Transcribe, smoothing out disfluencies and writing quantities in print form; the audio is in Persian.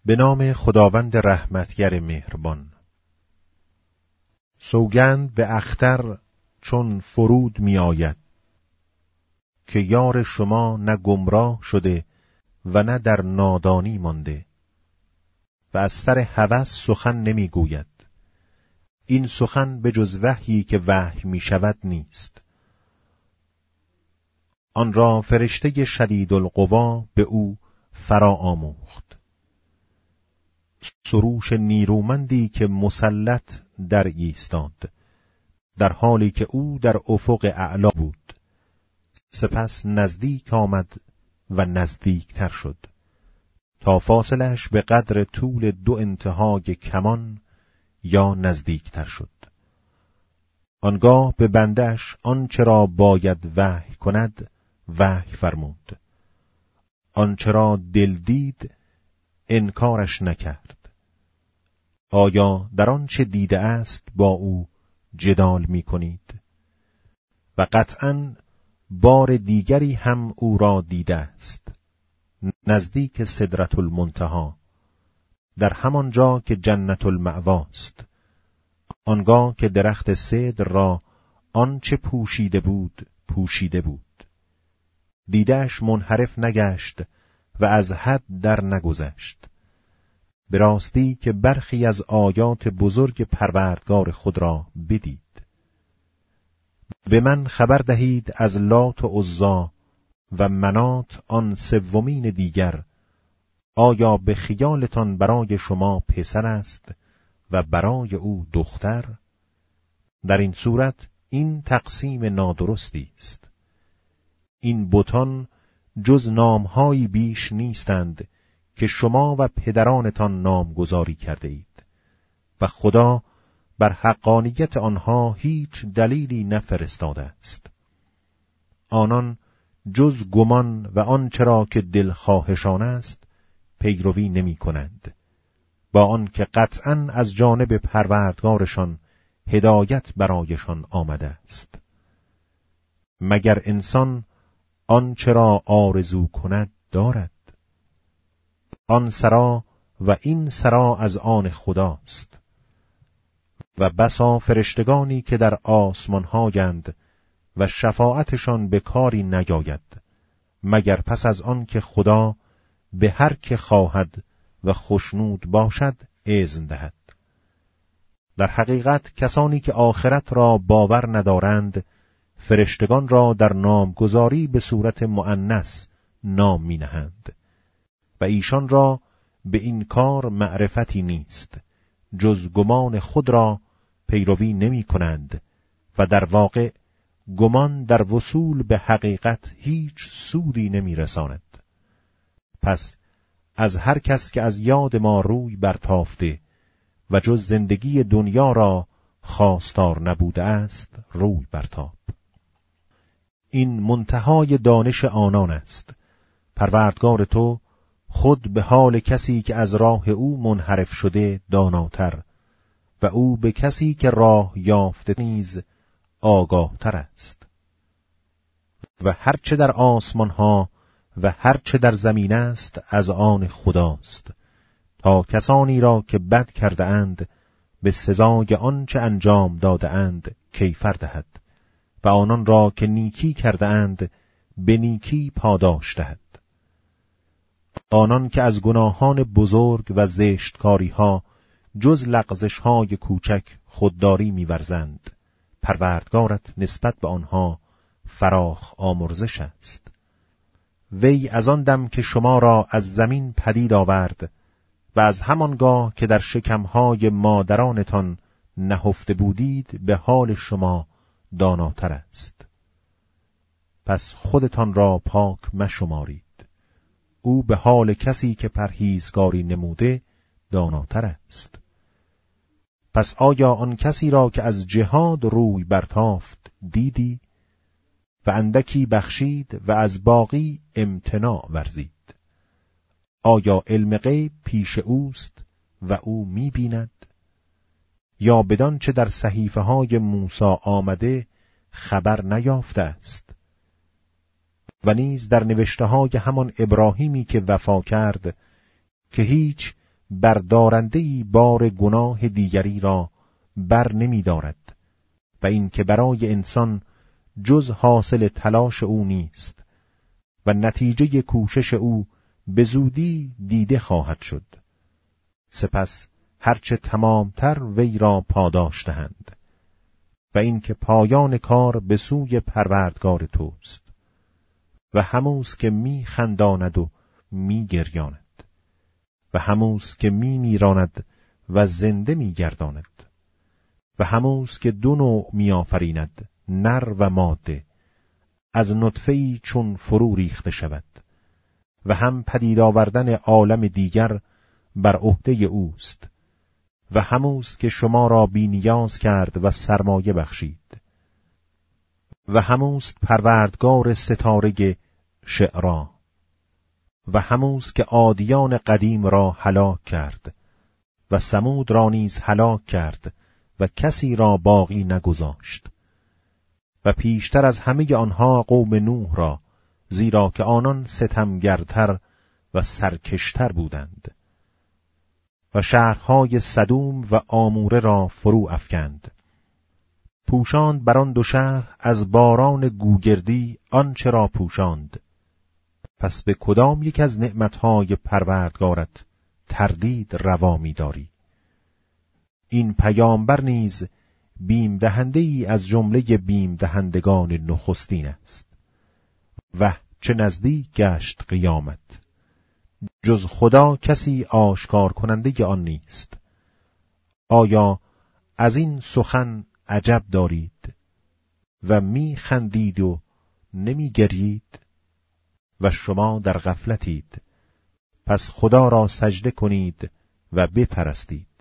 به نام خداوند رحمتگر مهربان. سوگند به اختر چون فرود می آید که یار شما نه گمراه شده و نه در نادانی مانده و از سر هوس سخن نمی گوید. این سخن به جز وحیی که وحی می شود نیست. آن را فرشته شدیدالقوا به او فرا آموخت. سروش نیرومندی که مسلط در ایستاد، در حالی که او در افق اعلا بود. سپس نزدیک آمد و نزدیکتر شد تا فاصلش به قدر طول 2 انتهای کمان یا نزدیکتر شد. آنگاه به بنده‌اش آنچه را باید وحی کند وحی فرمود. آنچه را دل دید انکارش نکرد. آیا در آنچه دیده است با او جدال می کنید؟ و قطعاً بار دیگری هم او را دیده است، نزدیک سدرة المنتهی، در همان جا که جنت المأواست، آنگاه که درخت سدر را آنچه پوشیده بود. دیده‌اش منحرف نگشت و از حد در نگذشت. به راستی که برخی از آیات بزرگ پروردگار خود را بدید. به من خبر دهید از لات و عزی و منات آن 3 دیگر، آیا به خیالتان برای شما پسر است و برای او دختر؟ در این صورت این تقسیم نادرستی است. این بتان جز نامهایی بیش نیستند که شما و پدرانتان نامگذاری کرده اید و خدا بر حقانیت آنها هیچ دلیلی نفرستاده است. آنان جز گمان و آنچه را که دلخواهشان است پیروی نمی کنند، با آنکه قطعاً از جانب پروردگارشان هدایت برایشان آمده است. مگر انسان آنچه را آرزو کند دارد؟ آن سرا و این سرا از آن خداست. و بسا فرشتگانی که در آسمان‌هاند و شفاعتشان به کاری نیاید مگر پس از آن که خدا به هر که خواهد و خشنود باشد اذن دهد. در حقیقت کسانی که آخرت را باور ندارند فرشتگان را در نامگذاری به صورت مؤنث نام می نهند و ایشان را به این کار معرفتی نیست، جز گمان خود را پیروی نمی کنند و در واقع گمان در وصول به حقیقت هیچ سودی نمی رساند. پس از هر کس که از یاد ما روی برتافته و جز زندگی دنیا را خواستار نبوده است روی برتاب. این منتهای دانش آنان است. پروردگار تو خود به حال کسی که از راه او منحرف شده داناتر و او به کسی که راه یافته نیز آگاهتر است. و هرچه در آسمان ها و هرچه در زمین است از آن خداست، تا کسانی را که بد کرده اند به سزای آنچه انجام داده اند کیفر دهد و آنان را که نیکی کرده اند به نیکی پاداش دهد. آنان که از گناهان بزرگ و زشتکاری ها جز لغزش های کوچک خودداری می‌ورزند، پروردگارت نسبت به آنها فراخ آمرزش است. وی از آن دم که شما را از زمین پدید آورد و از همانگاه که در شکمهای مادرانتان نهفته بودید به حال شما داناتر است. پس خودتان را پاک مشمارید. او به حال کسی که پرهیزگاری نموده داناتر است. پس آیا آن کسی را که از جهاد روی برتافت دیدی و اندکی بخشید و از باقی امتناع ورزید؟ آیا علم غیب پیش اوست و او می‌بیند؟ یا بدان چه در صحیفه های موسی آمده خبر نیافته است؟ و نیز در نوشته های همان ابراهیمی که وفا کرد که هیچ بردارنده‌ای بار گناه دیگری را بر نمی دارد و این که برای انسان جز حاصل تلاش او نیست و نتیجه کوشش او به زودی دیده خواهد شد. سپس هرچه تمامتر وی را پاداش دهند و این که پایان کار به سوی پروردگار توست و هموز که می خنداند و می گریاند و هموز که می میراند و زنده می گرداند و هموز که دو نوع می آفریند، نر و ماده، از نطفه‌ای چون فرو ریخته شود و هم پدید آوردن عالم دیگر بر عهده اوست و هموز که شما را بی نیاز کرد و سرمایه بخشید و هموز پروردگار ستاره شعرا و هموز که عادیان قدیم را هلاک کرد و ثمود را نیز هلاک کرد و کسی را باقی نگذاشت و پیشتر از همه آنها قوم نوح را، زیرا که آنان ستمگرتر و سرکشتر بودند و شهرهای سدوم و آموره را فرو افکند، پوشاند بر آن دو شهر از باران گوگردی آنچه را پوشاند. پس به کدام یک از نعمتهای پروردگارت تردید روا می‌داری؟ این پیامبر نیز بیم دهنده ای از جمله بیم دهندگان نخستین است. و چه نزدیک گشت قیامت، جز خدا کسی آشکار کننده آن نیست. آیا از این سخن عجب دارید و می خندید و نمی گرید و شما در غفلتید؟ پس خدا را سجده کنید و بپرستید.